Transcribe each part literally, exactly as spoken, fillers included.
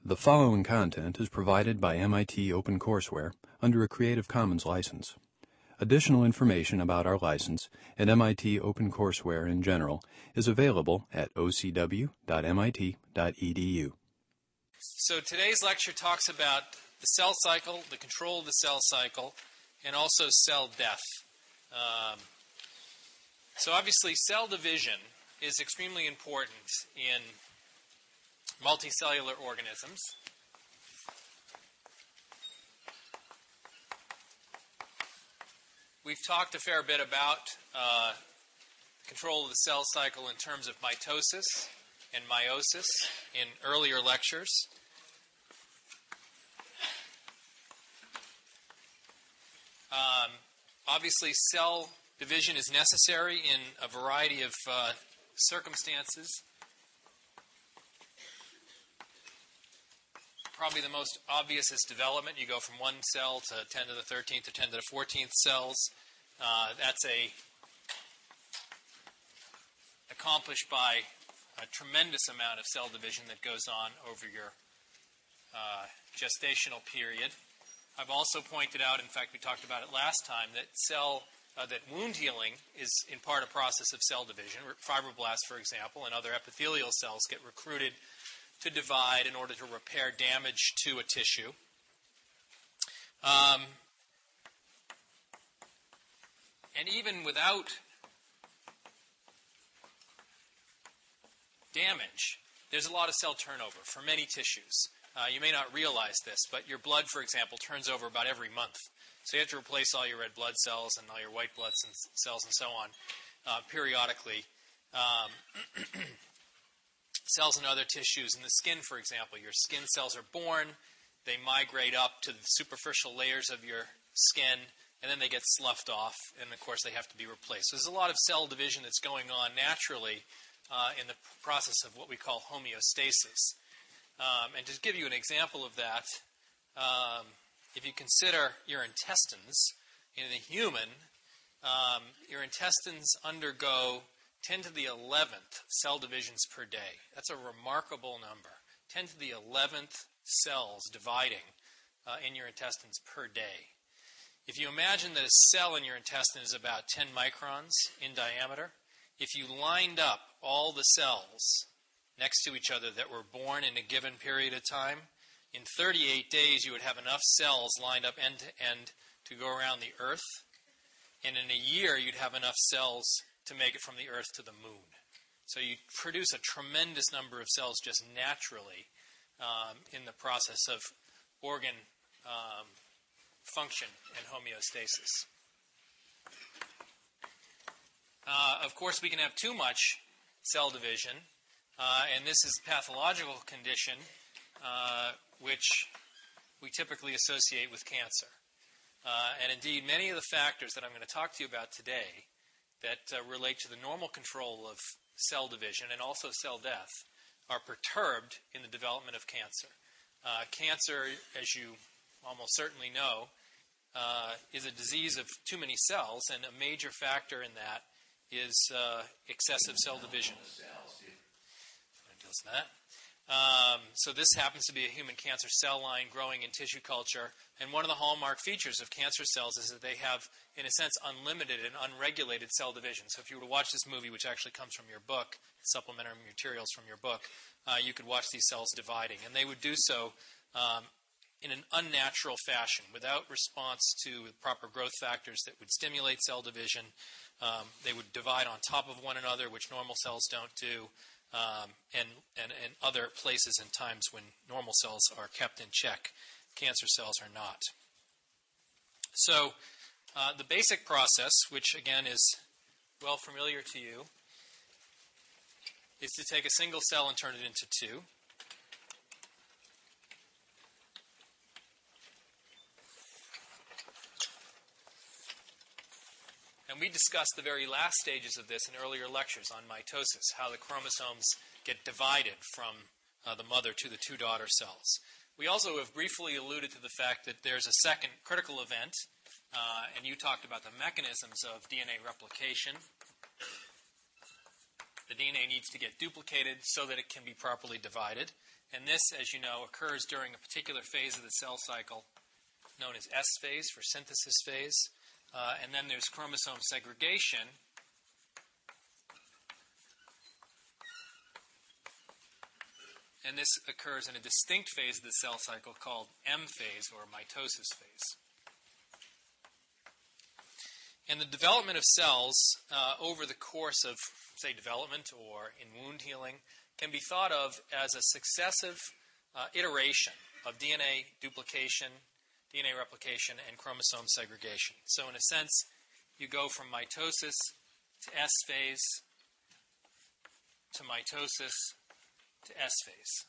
The following content is provided by M I T OpenCourseware under a Creative Commons license. Additional information about our license and M I T OpenCourseware in general is available at o c w dot m i t dot e d u. So today's lecture talks about the cell cycle, the control of the cell cycle, and also cell death. Um, so obviously cell division is extremely important in multicellular organisms. We've talked a fair bit about uh, control of the cell cycle in terms of mitosis and meiosis in earlier lectures. Um, obviously, cell division is necessary in a variety of uh, circumstances. Probably the most obvious is development. You go from one cell to ten to the thirteenth to ten to the fourteenth cells. Uh, that's a accomplished by a tremendous amount of cell division that goes on over your uh, gestational period. I've also pointed out, in fact, we talked about it last time, that cell uh, that wound healing is in part a process of cell division. Fibroblasts, for example, and other epithelial cells get recruited to divide in order to repair damage to a tissue. Um, and even without damage, there's a lot of cell turnover for many tissues. Uh, you may not realize this, but your blood, for example, turns over about every month. So you have to replace all your red blood cells and all your white blood cells and so on uh, periodically. Um, cells in other tissues. In the skin, for example, your skin cells are born, they migrate up to the superficial layers of your skin, and then they get sloughed off, and of course they have to be replaced. So there's a lot of cell division that's going on naturally uh, in the process of what we call homeostasis. Um, and to give you an example of that, um, if you consider your intestines, in the human, um, your intestines undergo ten to the eleventh cell divisions per day. That's a remarkable number. ten to the eleventh cells dividing uh, in your intestines per day. If you imagine that a cell in your intestine is about ten microns in diameter, if you lined up all the cells next to each other that were born in a given period of time, in thirty-eight days you would have enough cells lined up end to end to go around the Earth. And in a year you'd have enough cells to make it from the Earth to the moon. So you produce a tremendous number of cells just naturally um, in the process of organ um, function and homeostasis. Uh, of course, we can have too much cell division, uh, and this is a pathological condition uh, which we typically associate with cancer. Uh, and indeed, many of the factors that I'm going to talk to you about today that uh, relate to the normal control of cell division and also cell death are perturbed in the development of cancer. Uh, cancer, as you almost certainly know, uh, is a disease of too many cells, and a major factor in that is uh, excessive cell division. That. Um, so this happens to be a human cancer cell line growing in tissue culture, and one of the hallmark features of cancer cells is that they have, in a sense, unlimited and unregulated cell division. So if you were to watch this movie, which actually comes from your book, supplementary materials from your book, uh, you could watch these cells dividing, and they would do so um, in an unnatural fashion, without response to proper growth factors that would stimulate cell division. Um, they would divide on top of one another, which normal cells don't do. Um, and, and, and other places and times when normal cells are kept in check. Cancer cells are not. So uh, the basic process, which again is well familiar to you, is to take a single cell and turn it into two. And we discussed the very last stages of this in earlier lectures on mitosis, how the chromosomes get divided from uh, the mother to the two daughter cells. We also have briefly alluded to the fact that there's a second critical event, uh, and you talked about the mechanisms of D N A replication. The D N A needs to get duplicated so that it can be properly divided. And this, as you know, occurs during a particular phase of the cell cycle known as S phase, for synthesis phase. Uh, and then there's chromosome segregation. And this occurs in a distinct phase of the cell cycle called M phase, or mitosis phase. And the development of cells uh, over the course of, say, development or in wound healing can be thought of as a successive uh, iteration of D N A duplication, D N A replication, and chromosome segregation. So in a sense, you go from mitosis to S phase to mitosis to S phase.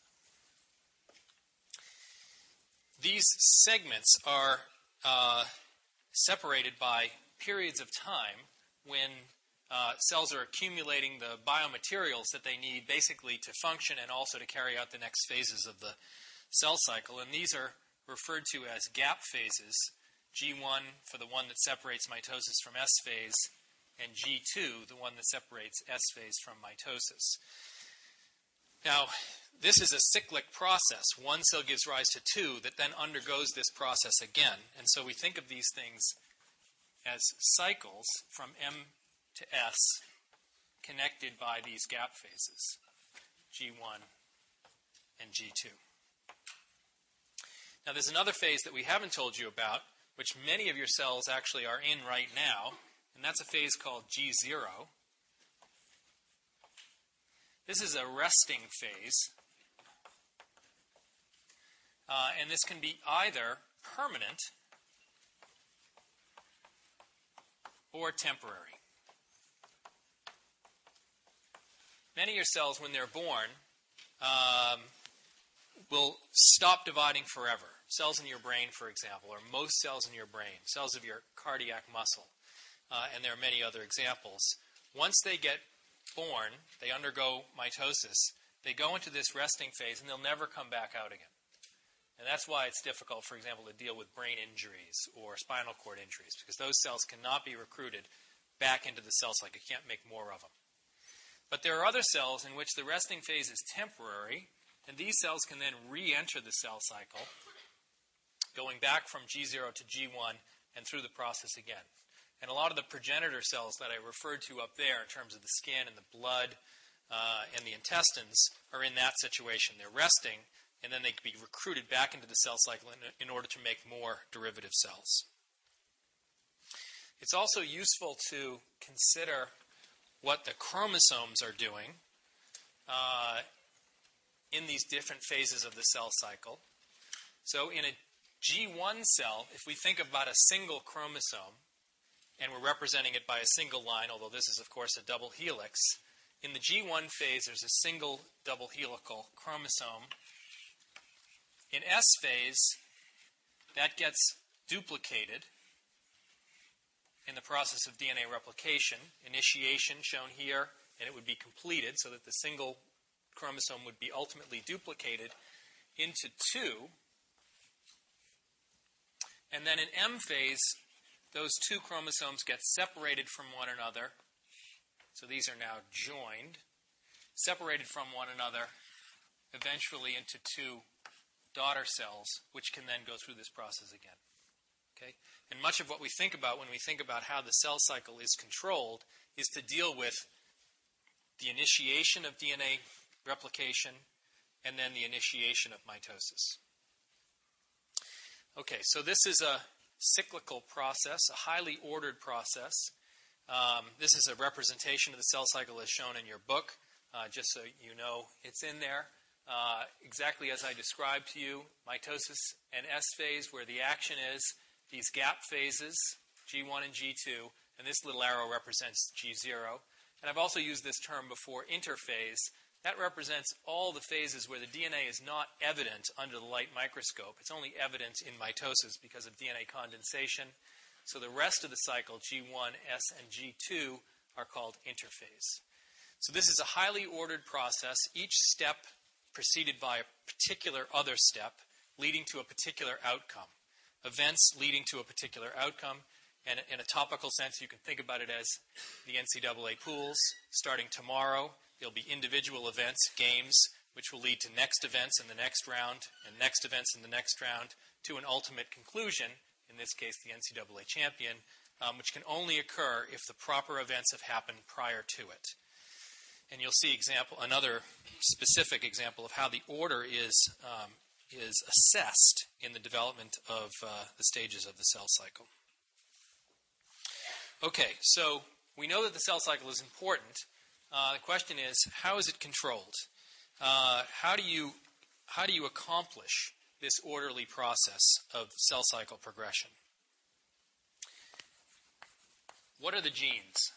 These segments are uh, separated by periods of time when uh, cells are accumulating the biomaterials that they need basically to function and also to carry out the next phases of the cell cycle. And these are referred to as gap phases, G one for the one that separates mitosis from S phase, and G two, the one that separates S phase from mitosis. Now, this is a cyclic process. One cell gives rise to two that then undergoes this process again. And so we think of these things as cycles from M to S connected by these gap phases, G one and G two. Now, there's another phase that we haven't told you about, which many of your cells actually are in right now, and that's a phase called G zero. This is a resting phase, uh, and this can be either permanent or temporary. Many of your cells, when they're born, um, will stop dividing forever. Cells in your brain, for example, or most cells in your brain, cells of your cardiac muscle, uh, and there are many other examples. Once they get born, they undergo mitosis, they go into this resting phase, and they'll never come back out again. And that's why it's difficult, for example, to deal with brain injuries or spinal cord injuries, because those cells cannot be recruited back into the cell cycle. You can't make more of them. But there are other cells in which the resting phase is temporary, and these cells can then re-enter the cell cycle, going back from G zero to G one and through the process again. And a lot of the progenitor cells that I referred to up there in terms of the skin and the blood uh, and the intestines are in that situation. They're resting, and then they can be recruited back into the cell cycle in, in order to make more derivative cells. It's also useful to consider what the chromosomes are doing uh, in these different phases of the cell cycle. So in a G one cell, if we think about a single chromosome, and we're representing it by a single line, although this is, of course, a double helix, in the G one phase, there's a single double helical chromosome. In S phase, that gets duplicated in the process of D N A replication, initiation shown here, and it would be completed so that the single chromosome would be ultimately duplicated into two. And then in M phase, those two chromosomes get separated from one another. So these are now joined, separated from one another, eventually into two daughter cells, which can then go through this process again. Okay? And much of what we think about when we think about how the cell cycle is controlled is to deal with the initiation of D N A replication and then the initiation of mitosis. Okay, so this is a cyclical process, a highly ordered process. Um, this is a representation of the cell cycle as shown in your book, uh, just so you know it's in there. Uh, exactly as I described to you, mitosis and S phase, where the action is, these gap phases, G one and G two, and this little arrow represents G zero. And I've also used this term before, interphase. That represents all the phases where the D N A is not evident under the light microscope. It's only evident in mitosis because of D N A condensation. So the rest of the cycle, G one, S, and G two, are called interphase. So this is a highly ordered process, each step preceded by a particular other step leading to a particular outcome. Events leading to a particular outcome. And in a topical sense, you can think about it as the N C double A pools. Starting tomorrow, there'll be individual events, games, which will lead to next events in the next round and next events in the next round to an ultimate conclusion, in this case the N C double A champion, um, which can only occur if the proper events have happened prior to it. And you'll see example, another specific example of how the order is, um, is assessed in the development of uh, the stages of the cell cycle. Okay, so we know that the cell cycle is important. Uh, the question is, how is it controlled? Uh, how do you how do you accomplish this orderly process of cell cycle progression? What are the genes?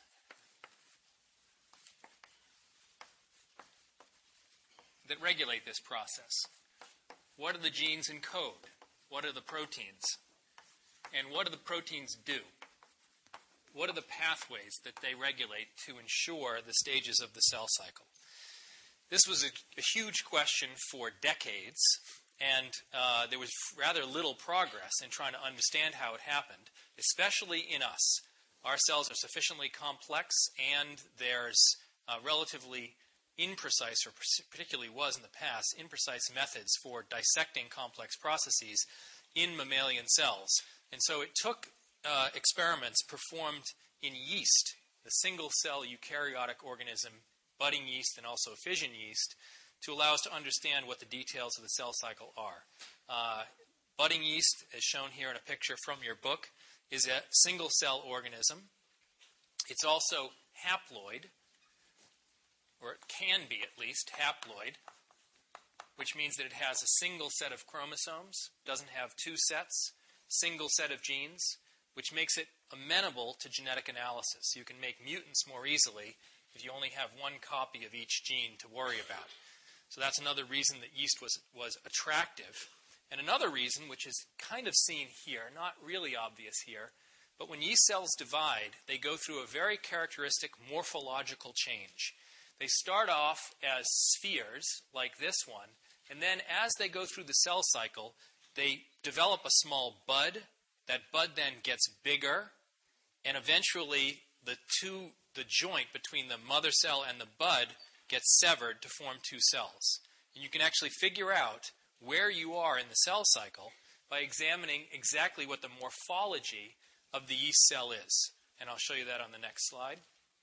That regulate this process? What do the genes encode? What are the proteins? And what do the proteins do? What are the pathways that they regulate to ensure the stages of the cell cycle? This was a, a huge question for decades, and uh, there was rather little progress in trying to understand how it happened, especially in us. Our cells are sufficiently complex, and there's uh, relatively imprecise, or particularly was in the past, imprecise methods for dissecting complex processes in mammalian cells. And so it took uh, experiments performed in yeast, the single-cell eukaryotic organism, budding yeast and also fission yeast, to allow us to understand what the details of the cell cycle are. Uh, budding yeast, as shown here in a picture from your book, is a single-cell organism. It's also haploid, or it can be at least haploid, which means that it has a single set of chromosomes, doesn't have two sets, single set of genes, which makes it amenable to genetic analysis. You can make mutants more easily if you only have one copy of each gene to worry about. So that's another reason that yeast was, was attractive. And another reason, which is kind of seen here, not really obvious here, but when yeast cells divide, they go through a very characteristic morphological change. They start off as spheres, like this one, and then as they go through the cell cycle, they develop a small bud. That bud then gets bigger, and eventually the two, the joint between the mother cell and the bud gets severed to form two cells. And you can actually figure out where you are in the cell cycle by examining exactly what the morphology of the yeast cell is. And I'll show you that on the next slide.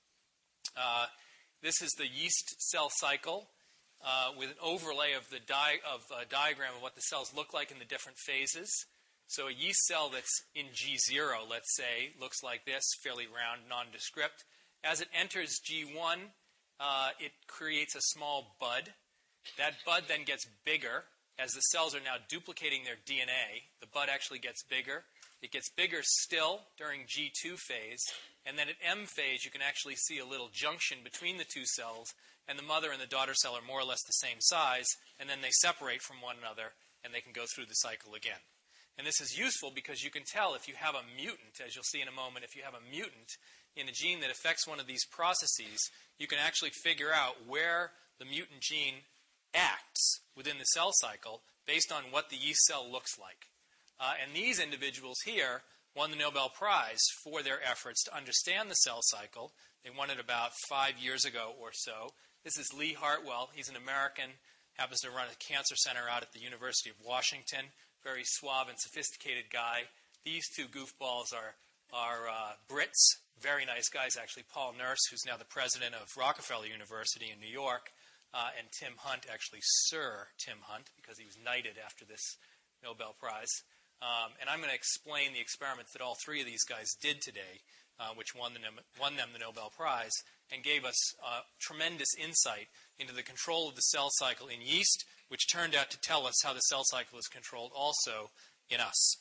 Uh, this is the yeast cell cycle uh, with an overlay of the di- of a diagram of what the cells look like in the different phases. So a yeast cell that's in G zero, let's say, looks like this, fairly round, nondescript. As it enters G one, uh, it creates a small bud. That bud then gets bigger. As the cells are now duplicating their D N A, the bud actually gets bigger. It gets bigger still during G two phase. And then at M phase, you can actually see a little junction between the two cells, and the mother and the daughter cell are more or less the same size, and then they separate from one another, and they can go through the cycle again. And this is useful because you can tell if you have a mutant, as you'll see in a moment, if you have a mutant in a gene that affects one of these processes, you can actually figure out where the mutant gene acts within the cell cycle based on what the yeast cell looks like. Uh, and these individuals here won the Nobel Prize for their efforts to understand the cell cycle. They won it about five years ago or so. This is Lee Hartwell. He's an American, happens to run a cancer center out at the University of Washington. Very suave and sophisticated guy. These two goofballs are, are uh, Brits, very nice guys actually. Paul Nurse, who's now the president of Rockefeller University in New York, uh, and Tim Hunt, actually Sir Tim Hunt, because he was knighted after this Nobel Prize. Um, and I'm going to explain the experiments that all three of these guys did today, uh, which won, the, won them the Nobel Prize, and gave us uh, tremendous insight into the control of the cell cycle in yeast, which turned out to tell us how the cell cycle is controlled also in us.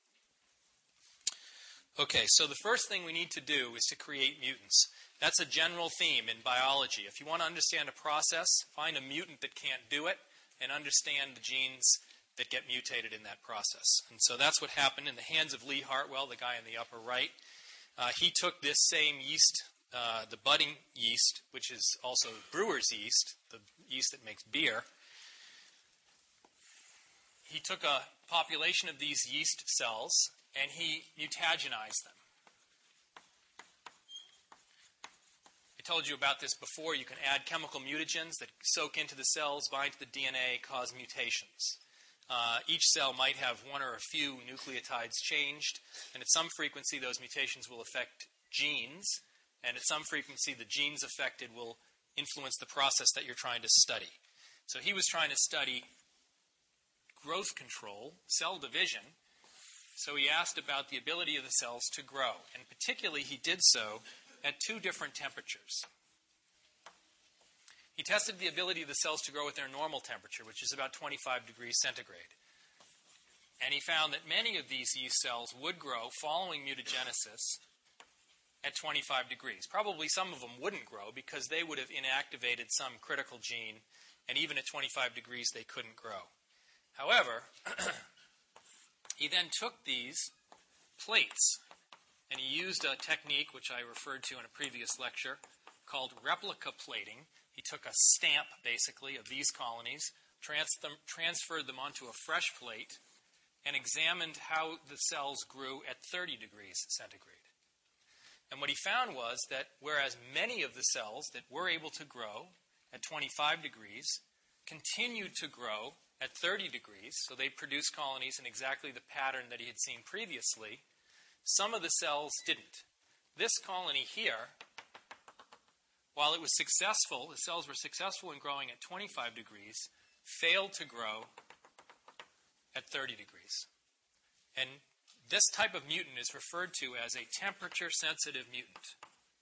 Okay, so the first thing we need to do is to create mutants. That's a general theme in biology. If you want to understand a process, find a mutant that can't do it and understand the genes that get mutated in that process. And so that's what happened in the hands of Lee Hartwell, the guy in the upper right. Uh, he took this same yeast, uh, the budding yeast, which is also brewer's yeast, the yeast that makes beer. He took a population of these yeast cells and he mutagenized them. told you about this before. You can add chemical mutagens that soak into the cells, bind to the D N A, cause mutations. Uh, each cell might have one or a few nucleotides changed, and at some frequency those mutations will affect genes, and at some frequency the genes affected will influence the process that you're trying to study. So he was trying to study growth control, cell division, so he asked about the ability of the cells to grow, and particularly he did so at two different temperatures. He tested the ability of the cells to grow at their normal temperature, which is about twenty-five degrees centigrade. And he found that many of these yeast cells would grow following mutagenesis at twenty-five degrees. Probably some of them wouldn't grow because they would have inactivated some critical gene, and even at twenty-five degrees they couldn't grow. However, he then took these plates and he used a technique which I referred to in a previous lecture called replica plating. He took a stamp, basically, of these colonies, trans- them, transferred them onto a fresh plate, and examined how the cells grew at thirty degrees centigrade. And what he found was that whereas many of the cells that were able to grow at twenty-five degrees continued to grow at thirty degrees, so they produced colonies in exactly the pattern that he had seen previously, some of the cells didn't. This colony here, while it was successful, the cells were successful in growing at twenty-five degrees, failed to grow at thirty degrees. And this type of mutant is referred to as a temperature-sensitive mutant.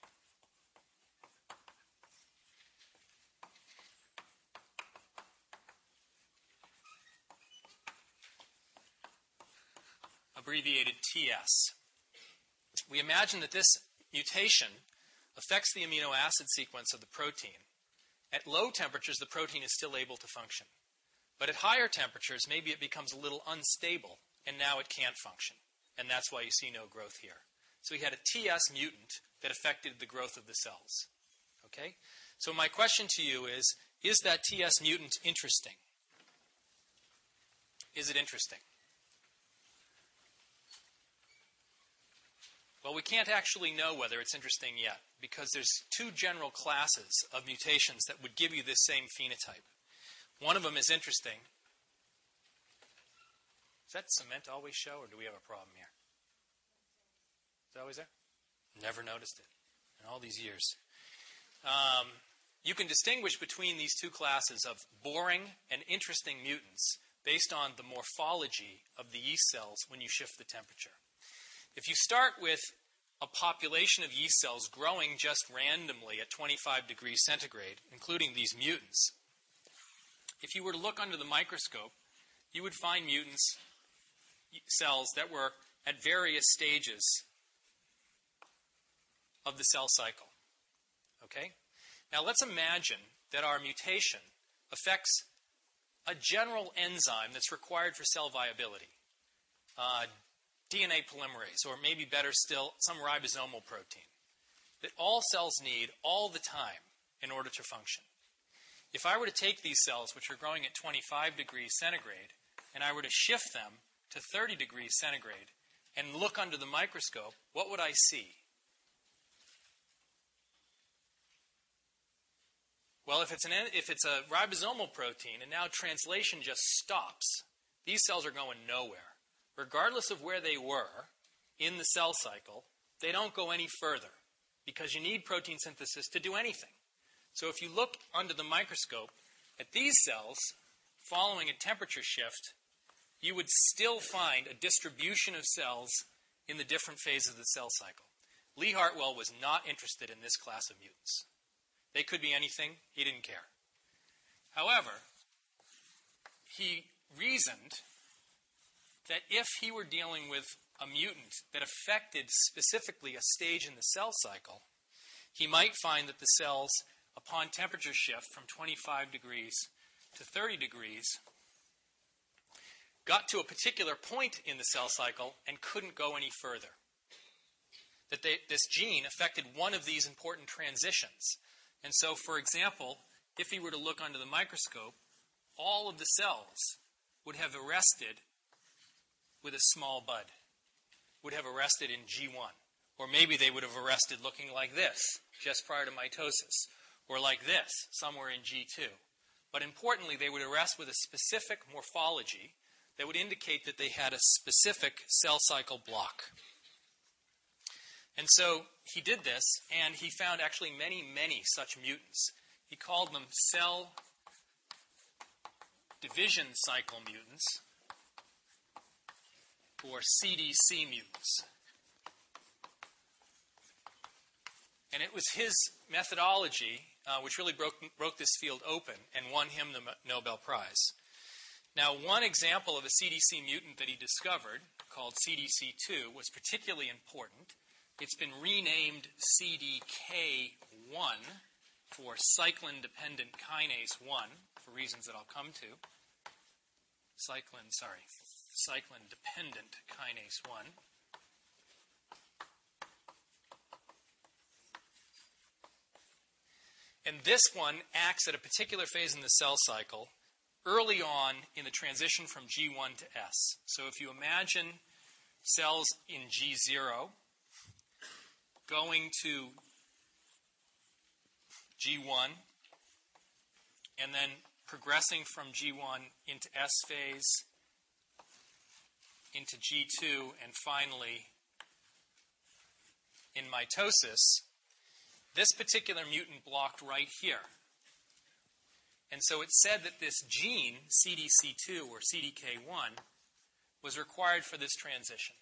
Abbreviated T S. We imagine that this mutation affects the amino acid sequence of the protein. At low temperatures, the protein is still able to function. But at higher temperatures, maybe it becomes a little unstable, and now it can't function. And that's why you see no growth here. So he had a T S mutant that affected the growth of the cells. Okay? So my question to you is, is that T S mutant interesting? Is it interesting? Well, we can't actually know whether it's interesting yet, because there's two general classes of mutations that would give you this same phenotype. One of them is interesting. Does that cement always show, or do we have a problem here? Is it always there? Never noticed it in all these years. Um, you can distinguish between these two classes of boring and interesting mutants based on the morphology of the yeast cells when you shift the temperature. If you start with a population of yeast cells growing just randomly at twenty-five degrees centigrade, including these mutants, if you were to look under the microscope, you would find mutants, cells that were at various stages of the cell cycle. Okay? Now let's imagine that our mutation affects a general enzyme that's required for cell viability. Uh, D N A polymerase, or maybe better still, some ribosomal protein that all cells need all the time in order to function. If I were to take these cells, which are growing at twenty-five degrees centigrade, and I were to shift them to thirty degrees centigrade and look under the microscope, what would I see? Well, if it's, an, if it's a ribosomal protein and now translation just stops, these cells are going nowhere. Regardless of where they were in the cell cycle, they don't go any further because you need protein synthesis to do anything. So if you look under the microscope at these cells following a temperature shift, you would still find a distribution of cells in the different phases of the cell cycle. Lee Hartwell was not interested in this class of mutants. They could be anything. He didn't care. However, he reasoned that if he were dealing with a mutant that affected specifically a stage in the cell cycle, he might find that the cells, upon temperature shift from twenty-five degrees to thirty degrees, got to a particular point in the cell cycle and couldn't go any further. That they, this gene affected one of these important transitions. And so, for example, if he were to look under the microscope, all of the cells would have arrested with a small bud, would have arrested in G one, Or maybe they would have arrested looking like this, just prior to mitosis, or like this, somewhere in G two. But importantly, they would arrest with a specific morphology that would indicate that they had a specific cell cycle block. And so he did this, and he found actually many, many such mutants. He called them cell division cycle mutants, or C D C mutants. And it was his methodology uh, which really broke, broke this field open and won him the Nobel Prize. Now, one example of a C D C mutant that he discovered, called C D C two, was particularly important. It's been renamed C D K one for cyclin-dependent kinase one, for reasons that I'll come to. Cyclin, sorry, cyclin-dependent kinase one. And this one acts at a particular phase in the cell cycle early on in the transition from G one to S. So if you imagine cells in G zero going to G one and then progressing from G one into S phase, into G two, and finally in mitosis, this particular mutant blocked right here. And so it said that this gene, C D C two or C D K one, was required for this transition.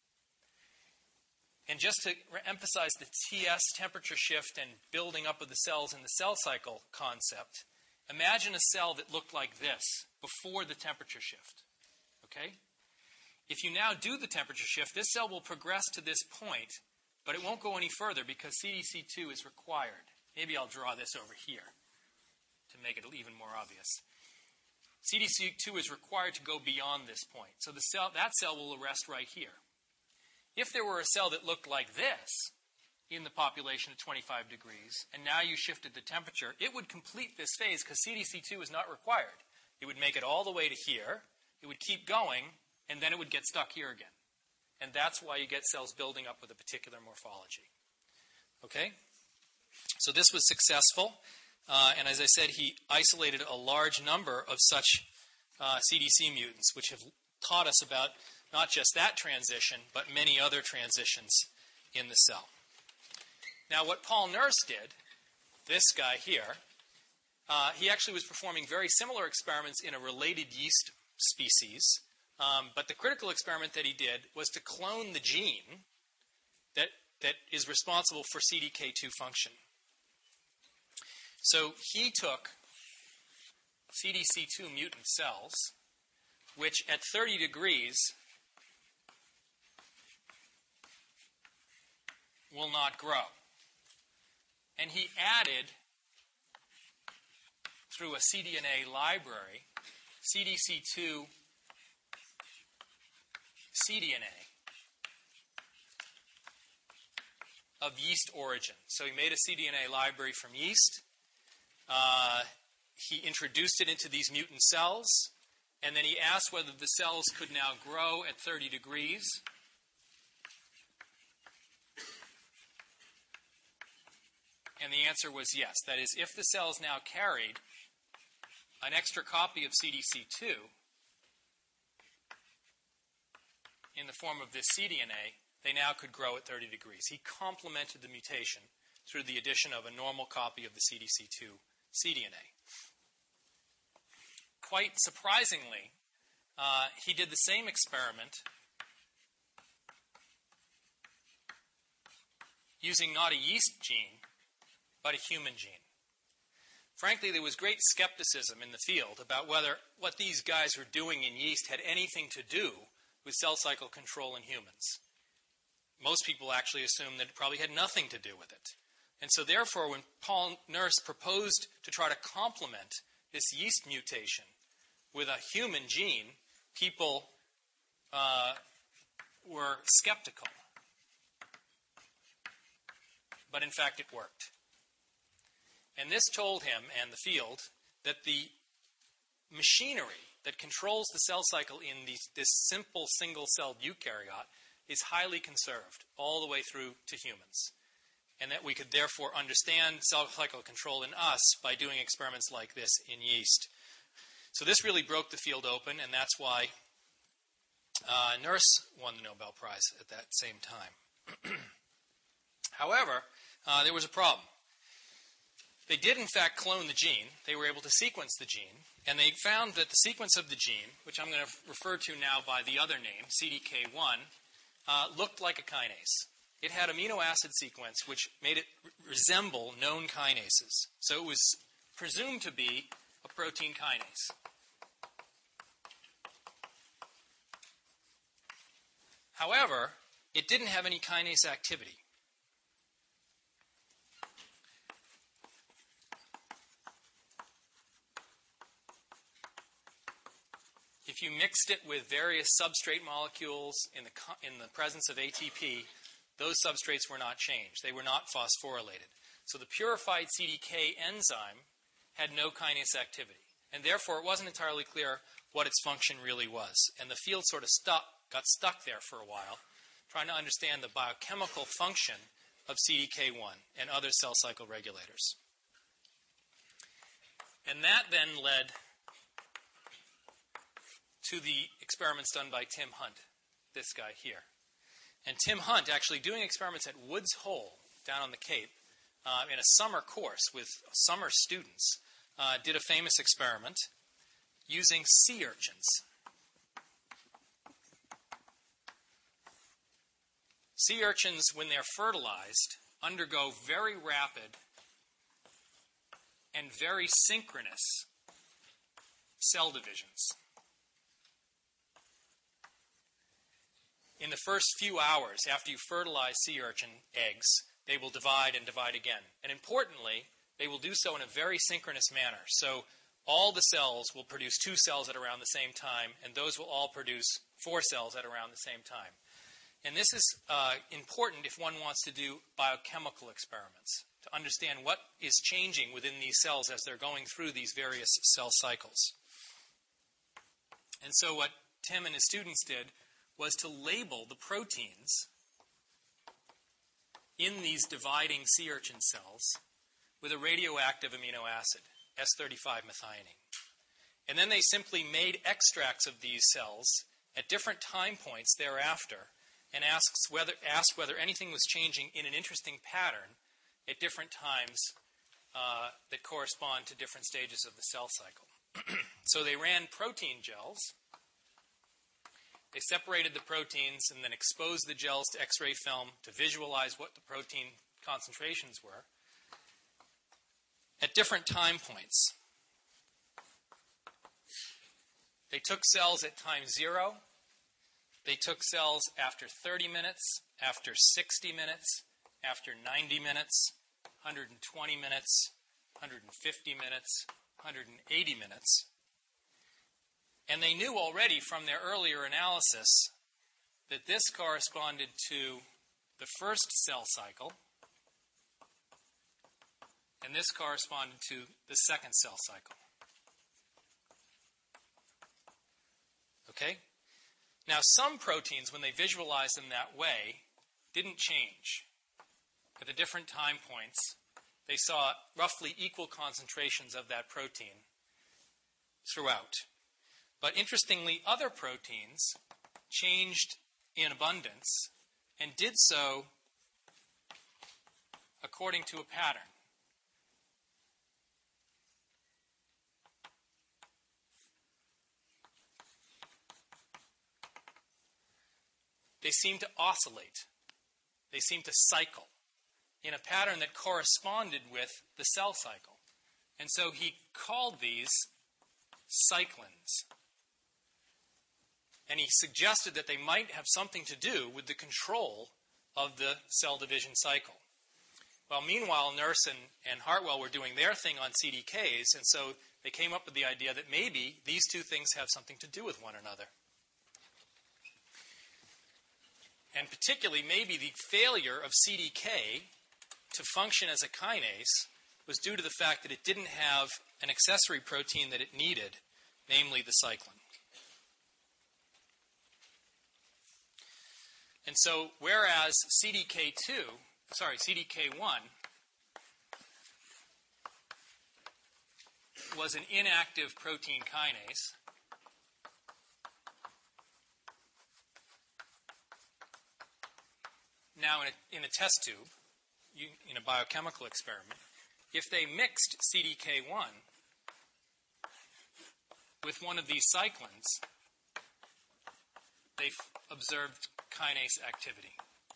And just to emphasize the T S temperature shift and building up of the cells in the cell cycle concept, imagine a cell that looked like this before the temperature shift. Okay? If you now do the temperature shift, this cell will progress to this point, but it won't go any further because C D C two is required. Maybe I'll draw this over here to make it even more obvious. C D C two is required to go beyond this point. So the cell, that cell will arrest right here. If there were a cell that looked like this in the population at twenty-five degrees, and now you shifted the temperature, it would complete this phase because C D C two is not required. It would make it all the way to here, it would keep going, and then it would get stuck here again. And that's why you get cells building up with a particular morphology. Okay? So this was successful. Uh, and as I said, he isolated a large number of such uh, C D C mutants, which have taught us about not just that transition, but many other transitions in the cell. Now, what Paul Nurse did, this guy here, uh, he actually was performing very similar experiments in a related yeast species. Um, but the critical experiment that he did was to clone the gene that, that is responsible for C D K two function. So he took C D C two mutant cells, which at thirty degrees will not grow. And he added, through a cDNA library, C D C two cDNA of yeast origin. So he made a cDNA library from yeast. Uh, he introduced it into these mutant cells, and then he asked whether the cells could now grow at thirty degrees. And the answer was yes. That is, if the cells now carried an extra copy of C D C two in the form of this cDNA, they now could grow at thirty degrees. He complemented the mutation through the addition of a normal copy of the C D C two cDNA. Quite surprisingly, uh, he did the same experiment using not a yeast gene, but a human gene. Frankly, there was great skepticism in the field about whether what these guys were doing in yeast had anything to do with cell cycle control in humans. Most people actually assumed that it probably had nothing to do with it. And so therefore, when Paul Nurse proposed to try to complement this yeast mutation with a human gene, people uh, were skeptical. But in fact, it worked. And this told him and the field that the machinery that controls the cell cycle in these, this simple single-celled eukaryote is highly conserved all the way through to humans, and that we could therefore understand cell cycle control in us by doing experiments like this in yeast. So this really broke the field open, and that's why uh, Nurse won the Nobel Prize at that same time. However, uh, there was a problem. They did, in fact, clone the gene. They were able to sequence the gene, and they found that the sequence of the gene, which I'm going to refer to now by the other name, C D K one, uh, looked like a kinase. It had amino acid sequence which made it re- resemble known kinases. So it was presumed to be a protein kinase. However, it didn't have any kinase activity. If you mixed it with various substrate molecules in the, co- in the presence of A T P, those substrates were not changed. They were not phosphorylated. So the purified C D K enzyme had no kinase activity. And therefore, it wasn't entirely clear what its function really was. And the field sort of stuck, got stuck there for a while, trying to understand the biochemical function of C D K one and other cell cycle regulators. And that then led to the experiments done by Tim Hunt, this guy here. And Tim Hunt, actually doing experiments at Woods Hole down on the Cape uh, in a summer course with summer students, uh, did a famous experiment using sea urchins. Sea urchins, when they're fertilized, undergo very rapid and very synchronous cell divisions. In the first few hours after you fertilize sea urchin eggs, they will divide and divide again. And importantly, they will do so in a very synchronous manner. So all the cells will produce two cells at around the same time, and those will all produce four cells at around the same time. And this is uh, important if one wants to do biochemical experiments, to understand what is changing within these cells as they're going through these various cell cycles. And so what Tim and his students did was to label the proteins in these dividing sea urchin cells with a radioactive amino acid, S thirty-five methionine. And then they simply made extracts of these cells at different time points thereafter and asked whether, asked whether anything was changing in an interesting pattern at different times uh, that correspond to different stages of the cell cycle. So they ran protein gels. They separated the proteins and then exposed the gels to X-ray film to visualize what the protein concentrations were at different time points. They took cells at time zero. They took cells after thirty minutes, after sixty minutes, after ninety minutes, one hundred twenty minutes, one hundred fifty minutes, one hundred eighty minutes. And they knew already from their earlier analysis that this corresponded to the first cell cycle, and this corresponded to the second cell cycle. Okay? Now, some proteins, when they visualized them that way, didn't change. At the different time points, they saw roughly equal concentrations of that protein throughout. But interestingly, other proteins changed in abundance and did so according to a pattern. They seem to oscillate. They seem to cycle in a pattern that corresponded with the cell cycle. And so he called these cyclins. And he suggested that they might have something to do with the control of the cell division cycle. Well, meanwhile, Nurse and, and Hartwell were doing their thing on C D Ks, and so they came up with the idea that maybe these two things have something to do with one another. And particularly, maybe the failure of C D K to function as a kinase was due to the fact that it didn't have an accessory protein that it needed, namely the cyclin. And so whereas C D K two, sorry, C D K one was an inactive protein kinase, now in a, in a test tube, you, in a biochemical experiment, if they mixed C D K one with one of these cyclins, they f- observed kinase activity.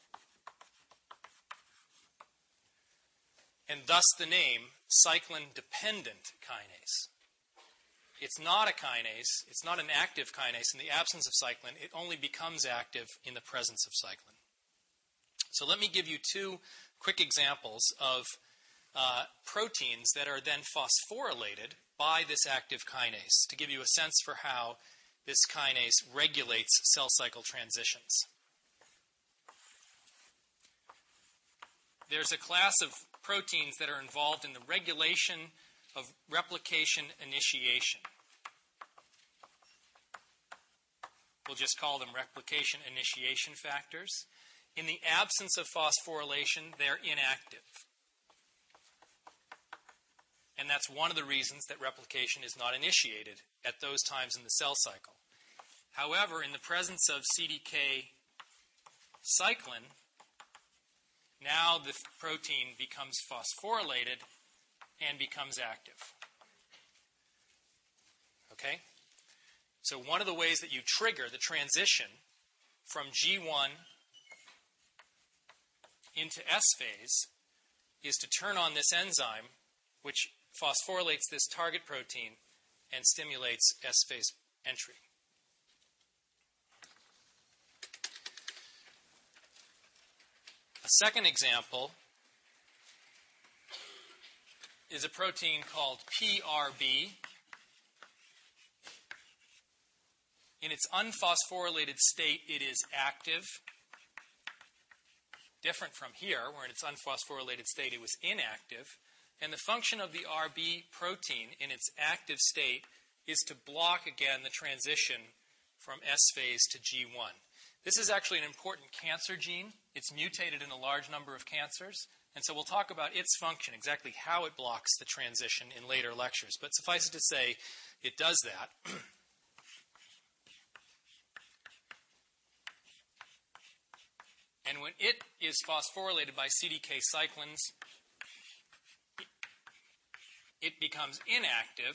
And thus the name cyclin-dependent kinase. It's not a kinase, it's not an active kinase. In the absence of cyclin, it only becomes active in the presence of cyclin. So let me give you two quick examples of uh, proteins that are then phosphorylated by this active kinase to give you a sense for how this kinase regulates cell cycle transitions. There's a class of proteins that are involved in the regulation of replication initiation. We'll just call them replication initiation factors. In the absence of phosphorylation, they're inactive. And that's one of the reasons that replication is not initiated at those times in the cell cycle. However, in the presence of C D K cyclin, now the protein becomes phosphorylated and becomes active. Okay? So one of the ways that you trigger the transition from G one into S phase is to turn on this enzyme, which phosphorylates this target protein and stimulates S phase entry. A second example is a protein called P R B. In its unphosphorylated state, it is active. Different from here, where in its unphosphorylated state it was inactive. And the function of the R B protein in its active state is to block, again, the transition from S phase to G one. This is actually an important cancer gene. It's mutated in a large number of cancers. And so we'll talk about its function, exactly how it blocks the transition in later lectures. But suffice it to say, it does that. And when it is phosphorylated by C D K cyclins, it becomes inactive,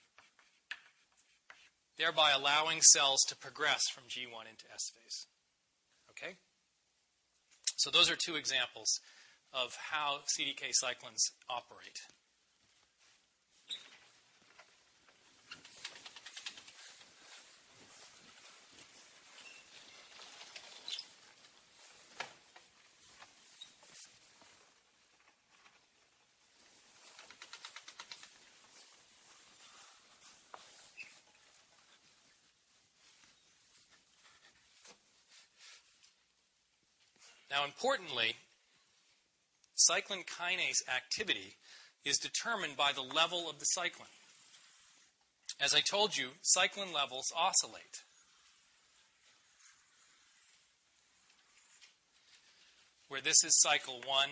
thereby allowing cells to progress from G one into S phase. Okay? So those are two examples of how C D K cyclins operate. Now, importantly, cyclin kinase activity is determined by the level of the cyclin. As I told you, cyclin levels oscillate. Where this is cycle one,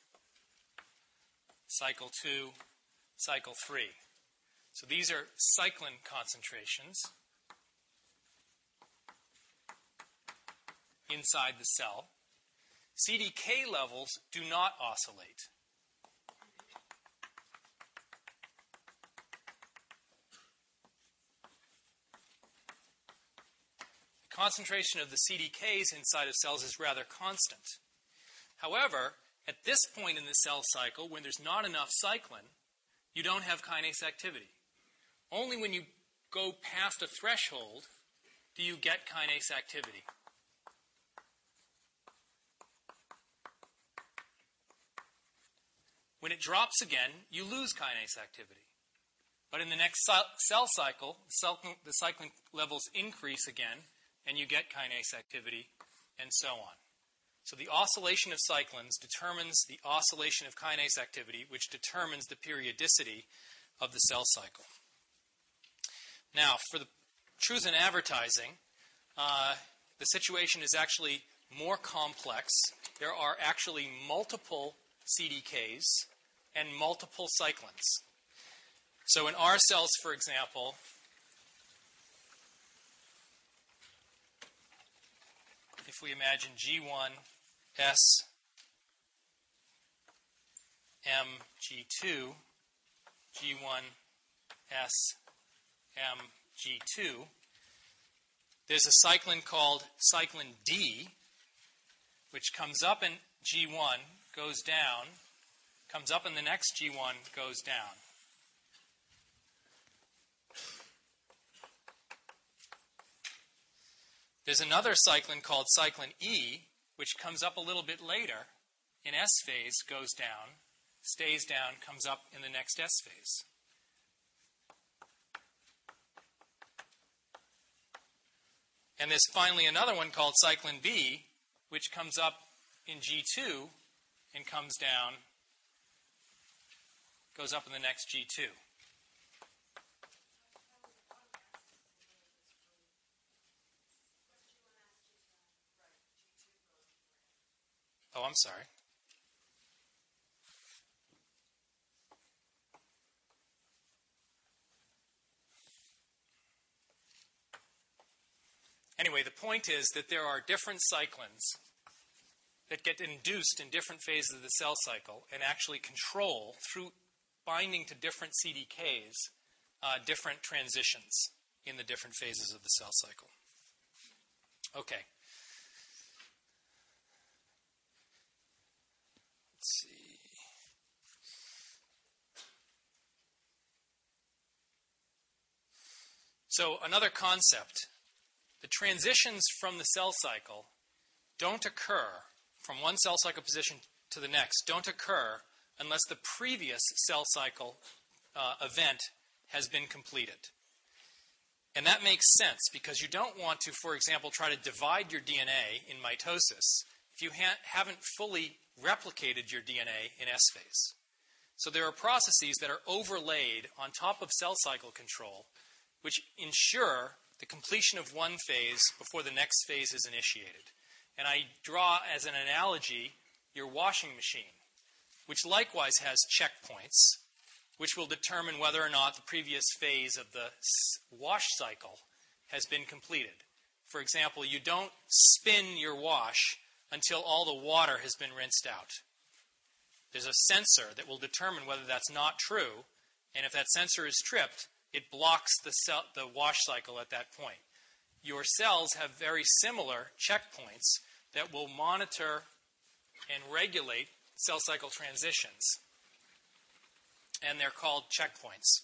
cycle two, cycle three. So these are cyclin concentrations inside the cell. C D K levels do not oscillate. The concentration of the C D Ks inside of cells is rather constant. However, at this point in the cell cycle, when there's not enough cyclin, you don't have kinase activity. Only when you go past a threshold do you get kinase activity. When it drops again, you lose kinase activity. But in the next cell cycle, the cyclin levels increase again, and you get kinase activity, and so on. So the oscillation of cyclins determines the oscillation of kinase activity, which determines the periodicity of the cell cycle. Now, for the truth in advertising, uh, the situation is actually more complex. There are actually multiple C D Ks and multiple cyclins. So in our cells, for example, if we imagine G one, S, M, G two, G one, S, M, G two, there's a cyclin called cyclin D, which comes up in G one, goes down, comes up in the next G one, goes down. There's another cyclin called cyclin E, which comes up a little bit later in S phase, goes down, stays down, comes up in the next S phase. And there's finally another one called cyclin B, which comes up in G two and comes down, goes up in the next G two. Oh, I'm sorry. Anyway, the point is that there are different cyclins that get induced in different phases of the cell cycle and actually control, through binding to different C D Ks, uh, different transitions in the different phases of the cell cycle. Okay. Let's see. So another concept. The transitions from the cell cycle don't occur from one cell cycle position to the next, don't occur unless the previous cell cycle uh, event has been completed. And that makes sense because you don't want to, for example, try to divide your D N A in mitosis if you ha- haven't fully replicated your D N A in S phase. So there are processes that are overlaid on top of cell cycle control which ensure the completion of one phase before the next phase is initiated. And I draw as an analogy your washing machine, which likewise has checkpoints, which will determine whether or not the previous phase of the wash cycle has been completed. For example, you don't spin your wash until all the water has been rinsed out. There's a sensor that will determine whether that's not true, and if that sensor is tripped, it blocks the, cell, the wash cycle at that point. Your cells have very similar checkpoints that will monitor and regulate cell cycle transitions, and they're called checkpoints.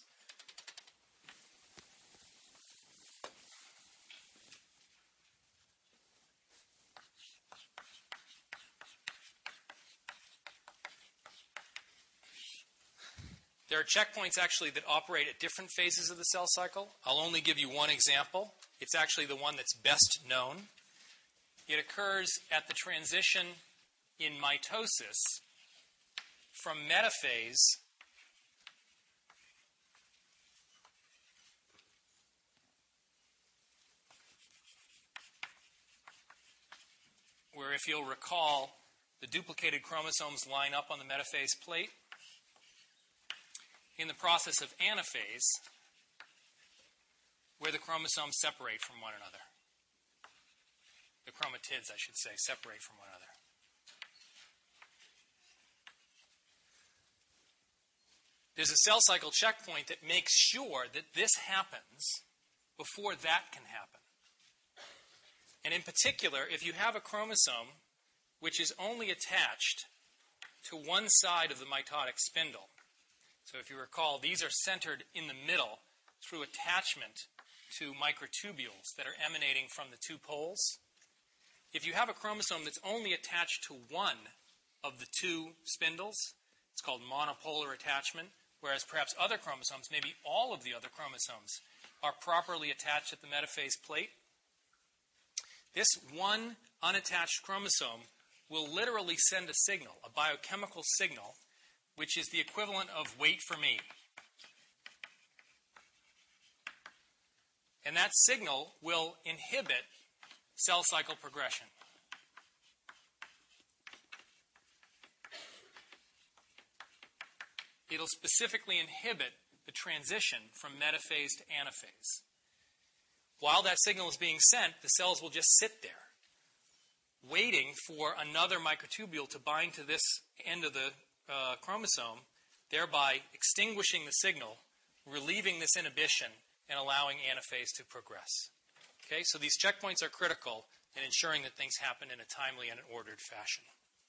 There are checkpoints actually that operate at different phases of the cell cycle. I'll only give you one example. It's actually the one that's best known. It occurs at the transition in mitosis from metaphase where, if you'll recall, the duplicated chromosomes line up on the metaphase plate. In the process of anaphase, where the chromosomes separate from one another. The chromatids, I should say, separate from one another. There's a cell cycle checkpoint that makes sure that this happens before that can happen. And in particular, if you have a chromosome which is only attached to one side of the mitotic spindle, so if you recall, these are centered in the middle through attachment to microtubules that are emanating from the two poles. If you have a chromosome that's only attached to one of the two spindles, it's called monopolar attachment, whereas perhaps other chromosomes, maybe all of the other chromosomes, are properly attached at the metaphase plate. This one unattached chromosome will literally send a signal, a biochemical signal, which is the equivalent of wait for me. And that signal will inhibit cell cycle progression. it'll specifically inhibit the transition from metaphase to anaphase. While that signal is being sent, the cells will just sit there, waiting for another microtubule to bind to this end of the uh, chromosome, thereby extinguishing the signal, relieving this inhibition, and allowing anaphase to progress. Okay, so these checkpoints are critical in ensuring that things happen in a timely and an ordered fashion.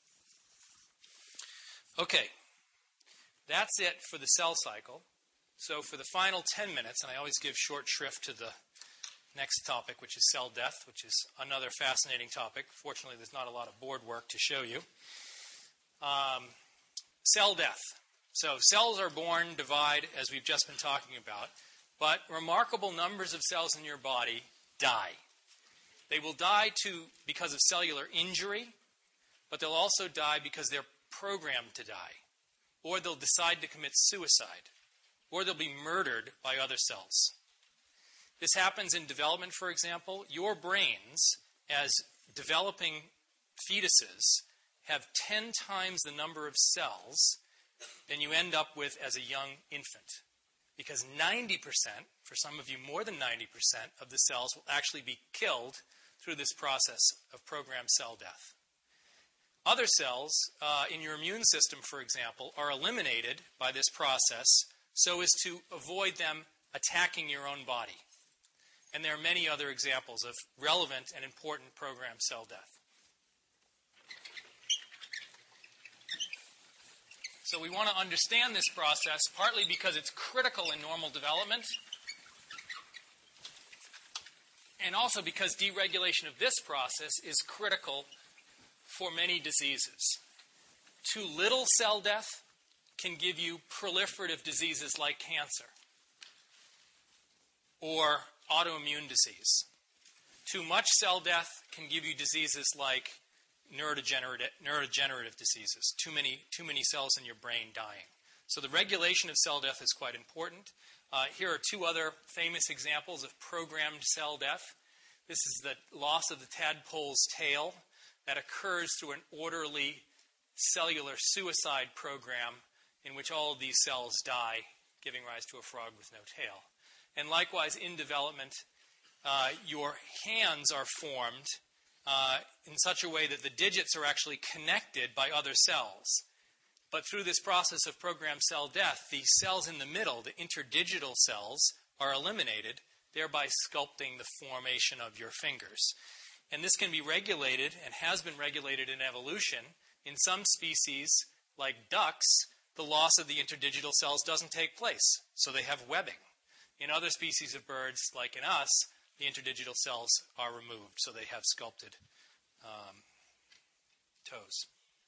Okay, that's it for the cell cycle. So for the final ten minutes, and I always give short shrift to the next topic, which is cell death, which is another fascinating topic. Fortunately, there's not a lot of board work to show you. Um, cell death. So cells are born, divide, as we've just been talking about, but remarkable numbers of cells in your body die. They will die to, because of cellular injury, but they'll also die because they're programmed to die, or they'll decide to commit suicide, or they'll be murdered by other cells. This happens in development, for example. Your brains, as developing fetuses, have ten times the number of cells than you end up with as a young infant. Because ninety percent, for some of you more than ninety percent, of the cells will actually be killed through this process of programmed cell death. Other cells uh, in your immune system, for example, are eliminated by this process so as to avoid them attacking your own body. And there are many other examples of relevant and important programmed cell death. So we want to understand this process, partly because it's critical in normal development, and also because deregulation of this process is critical for many diseases. Too little cell death can give you proliferative diseases like cancer or autoimmune disease. Too much cell death can give you diseases like neurodegenerative, neurodegenerative diseases, too many, too many cells in your brain dying. So the regulation of cell death is quite important. Uh, here are two other famous examples of programmed cell death. This is the loss of the tadpole's tail that occurs through an orderly cellular suicide program in which all of these cells die, giving rise to a frog with no tail. And likewise, in development, uh, your hands are formed uh, in such a way that the digits are actually connected by other cells. But through this process of programmed cell death, the cells in the middle, the interdigital cells, are eliminated, thereby sculpting the formation of your fingers. And this can be regulated and has been regulated in evolution. In some species, like ducks, the loss of the interdigital cells doesn't take place, so they have webbing. In other species of birds, like in us, the interdigital cells are removed, so they have sculpted um, toes.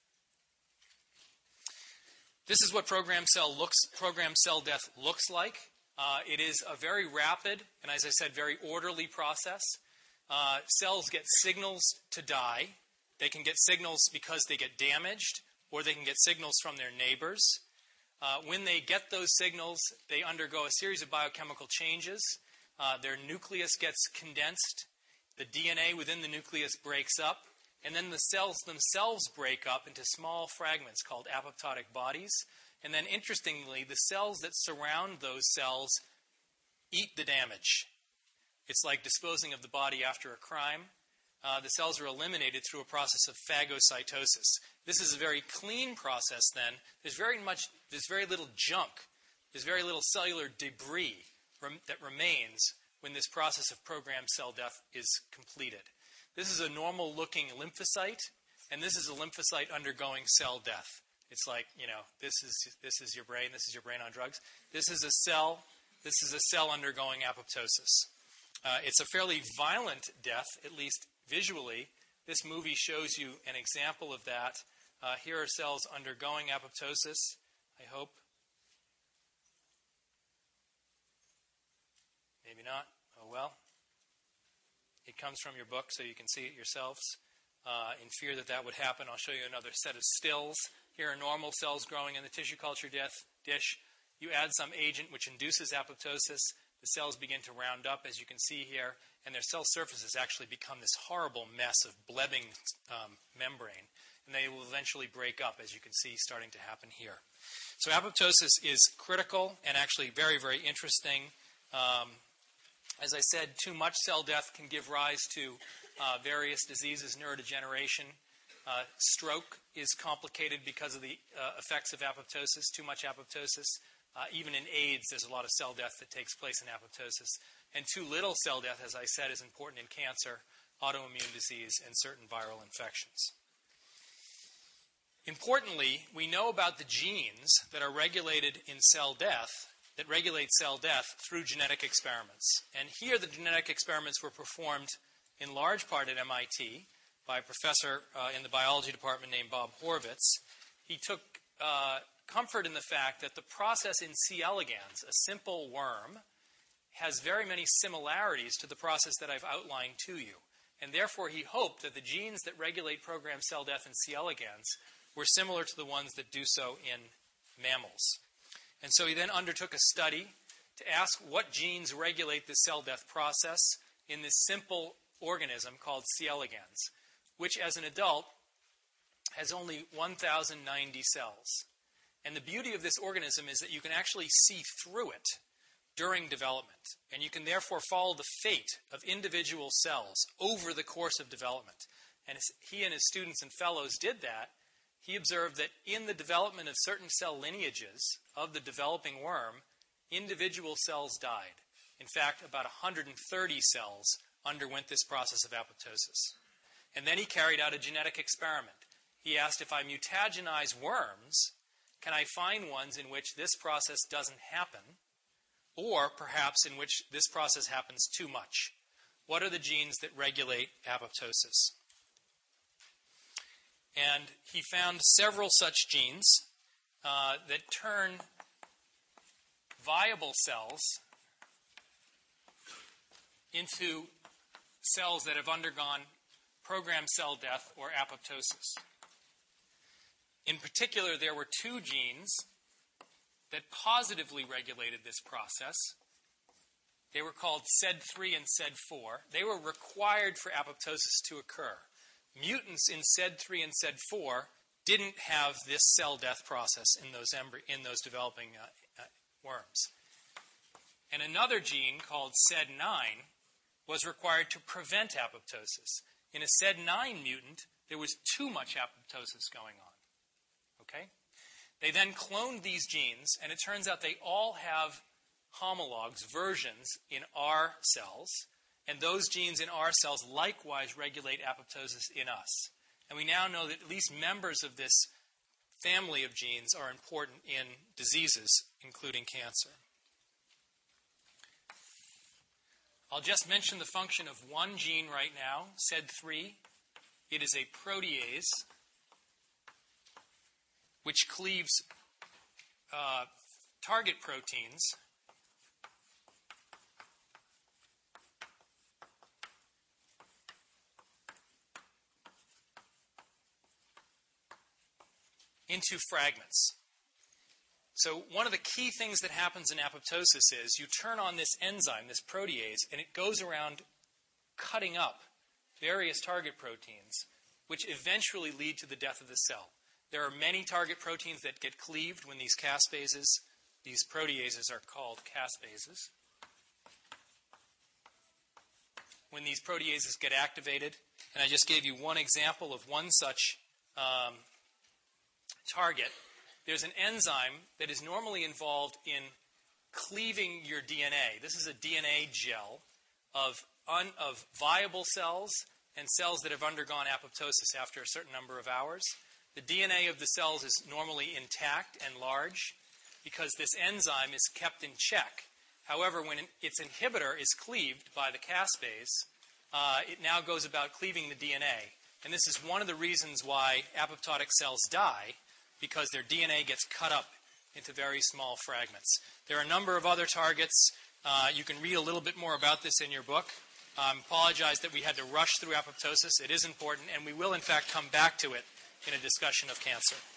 This is what programmed cell looks, programmed cell death looks like. Uh, it is a very rapid and, as I said, very orderly process. Uh, cells get signals to die. They can get signals because they get damaged, or they can get signals from their neighbors. Uh, when they get those signals, they undergo a series of biochemical changes. Uh, their nucleus gets condensed. The D N A within the nucleus breaks up. And then the cells themselves break up into small fragments called apoptotic bodies. And then, interestingly, the cells that surround those cells eat the damage. It's like disposing of the body after a crime. Uh, the cells are eliminated through a process of phagocytosis. This is a very clean process then. There's very much, there's very little junk. There's very little cellular debris rem- that remains when this process of programmed cell death is completed. This is a normal-looking lymphocyte, and this is a lymphocyte undergoing cell death. It's like, you know, this is this is your brain, this is your brain on drugs. This is a cell, this is a cell undergoing apoptosis. Uh, it's a fairly violent death, at least visually. This movie shows you an example of that. Uh, here are cells undergoing apoptosis, I hope. Maybe not. Oh, well. It comes from your book, so you can see it yourselves. Uh, in fear that that would happen, I'll show you another set of stills. Here are normal cells growing in the tissue culture death dish. You add some agent which induces apoptosis. The the cells begin to round up, as you can see here, and their cell surfaces actually become this horrible mess of blebbing um, membrane, and they will eventually break up, as you can see starting to happen here. So apoptosis is critical and actually very, very interesting. Um, as I said, too much cell death can give rise to uh, various diseases, neurodegeneration. Uh, stroke is complicated because of the uh, effects of apoptosis, too much apoptosis. Uh, even in AIDS, there's a lot of cell death that takes place in apoptosis. And too little cell death, as I said, is important in cancer, autoimmune disease, and certain viral infections. Importantly, we know about the genes that are regulated in cell death, that regulate cell death through genetic experiments. And here the genetic experiments were performed in large part at M I T by a professor uh, in the biology department named Bob Horvitz. He took uh, comfort in the fact that the process in C. elegans, a simple worm, has very many similarities to the process that I've outlined to you. And therefore, he hoped that the genes that regulate programmed cell death in C. elegans were similar to the ones that do so in mammals. And so he then undertook a study to ask what genes regulate the cell death process in this simple organism called C. elegans, which as an adult has only one thousand ninety cells. And the beauty of this organism is that you can actually see through it during development. And you can therefore follow the fate of individual cells over the course of development. And as he and his students and fellows did that, he observed that in the development of certain cell lineages of the developing worm, individual cells died. In fact, about one hundred thirty cells underwent this process of apoptosis. And then he carried out a genetic experiment. He asked, if I mutagenize worms, can I find ones in which this process doesn't happen, or perhaps in which this process happens too much? What are the genes that regulate apoptosis? And he found several such genes uh, that turn viable cells into cells that have undergone programmed cell death or apoptosis. In particular, there were two genes that positively regulated this process. They were called C E D three and C E D four. They were required for apoptosis to occur. Mutants in C E D three and C E D four didn't have this cell death process in those, embry- in those developing uh, uh, worms. And another gene called C E D nine was required to prevent apoptosis. In a C E D nine mutant, there was too much apoptosis going on. Okay? They then cloned these genes, and it turns out they all have homologs, versions, in our cells. And those genes in our cells likewise regulate apoptosis in us. And we now know that at least members of this family of genes are important in diseases, including cancer. I'll just mention the function of one gene right now, C E D three. It is a protease which cleaves uh, target proteins into fragments. So one of the key things that happens in apoptosis is you turn on this enzyme, this protease, and it goes around cutting up various target proteins, which eventually lead to the death of the cell. There are many target proteins that get cleaved when these caspases, these proteases are called caspases. When these proteases get activated, and I just gave you one example of one such um, target, there's an enzyme that is normally involved in cleaving your D N A. This is a D N A gel of, un, of viable cells and cells that have undergone apoptosis after a certain number of hours. The D N A of the cells is normally intact and large because this enzyme is kept in check. However, when its inhibitor is cleaved by the caspase, uh, it now goes about cleaving the D N A. And this is one of the reasons why apoptotic cells die, because their D N A gets cut up into very small fragments. There are a number of other targets. Uh, you can read a little bit more about this in your book. I um, apologize that we had to rush through apoptosis. It is important, and we will, in fact, come back to it in a discussion of cancer.